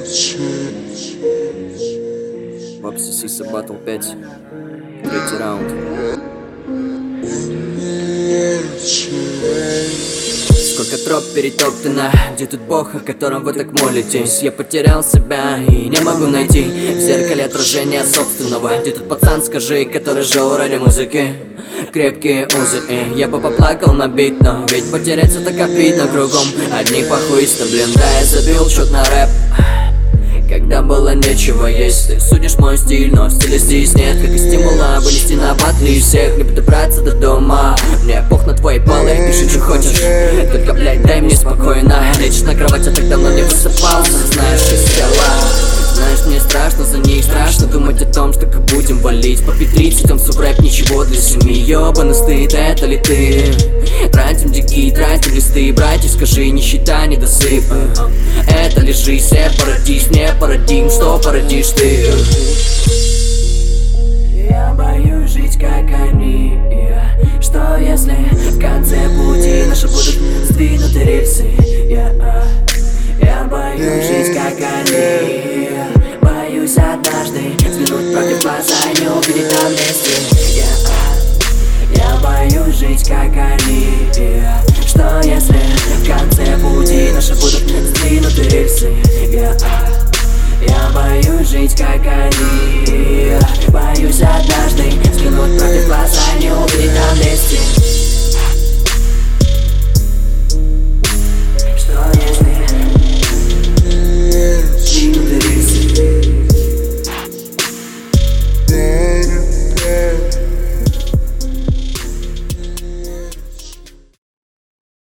Вапси Сиса Батл 5. Третий раунд. Сколько троп перетоптано, где тут Бог, о котором вы так молитесь? Я потерял себя и не могу найти в зеркале отражения собственного. Где тут пацан, скажи, который жил ради музыки? Крепкие узы, я бы поплакал на бит, но ведь потеряться так обидно. Кругом одни похуисты, блин, да, я забил счет на рэп, когда было нечего есть. Ты судишь мой стиль, но стиля здесь нет, как и стимула вынести на батли из всех. Не буду браться до дома, мне пох на твои полы, пиши, что хочешь, только, блядь, дай мне спокойно лечь на кровать, я так давно не высыпался. Знаешь, из тела, знаешь, мне страшно за них, страшно думать о том, что как будем валить по 30, он рэп, ничего для семьи. Ёбаный стыд, это ли ты? Тратим деньги, тратим листы, братья, скажи, нищета, недосып. Это ли жизнь, все породись, не парадигм, что породишь ты? Я боюсь жить, как они.